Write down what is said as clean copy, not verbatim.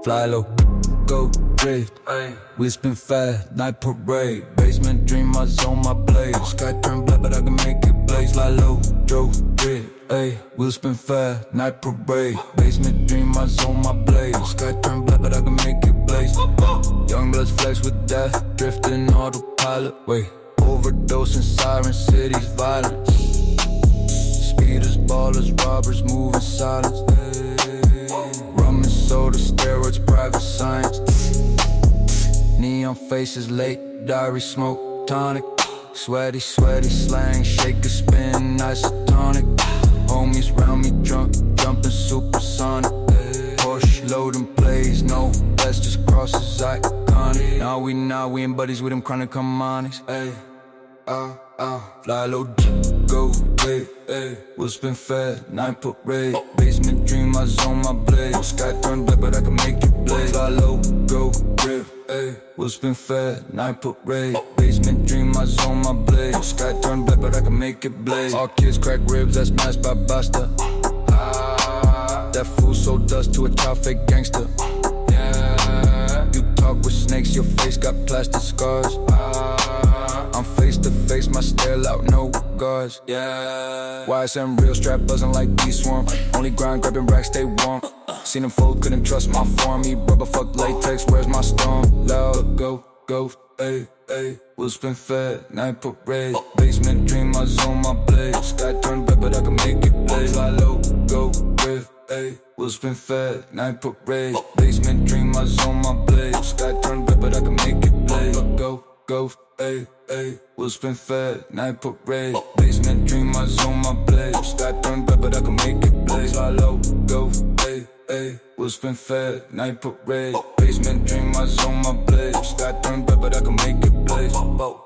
Fly low, go drift. We spin fast, night parade. Basement dream, my zone, my blade. Sky turn black, but I can make it blaze. Fly low, drove drift. We'll spin fast, night parade. Basement dream, my zone, my blade. Sky turn black, but I can make it blaze. Young bloods flex with that, drifting autopilot. Wait, overdosing, siren cities, violence. Speeders, ballers, robbers, moving silence. Rum and soda, steroids, private science. Neon faces, late diary, smoke, tonic. Sweaty, sweaty slang, shake a spin, isotonic. Homies round me drunk, jumping supersonic. Porsche loading plays, no best, just crosses iconic. Now we ain't buddies with them chronic harmonics. Fly low, go big. We'll spin fast, night parade. Basement dream, my zone, my blade. Sky turn black, but I can make it blaze. Fly low, go grip. We'll spin fast, night parade. Basement dream, my zone, my blade. Sky turn black, but I can make it blaze. All kids crack ribs, that's matched by Basta. That fool sold dust to a child, fake gangster. You talk with snakes, your face got plastic scars. I'm face to face, my stare out, no guards. YSM real strap buzzing like D-Swarm. Only grind, grabbing racks, stay warm. Seen him fold, couldn't trust my form. He rubber fuck latex, where's my storm? Loud, go, we'll spin fast, night parade. Basement dream, my zone, my blade. Sky turn black, but I can make it blaze. Fly low, go, riff, we'll spin fast, night parade. Basement dream, my zone, my blade. Sky turn black, but I can make it blaze. Go, we'll spin fast, night parade. Basement dream, my zone, my blade. Sky turn black, but I can make it blaze. Fly low, go, we'll spin fast, night parade. Basement dream, my zone, my blade. Sky turn black, but I can make it blaze.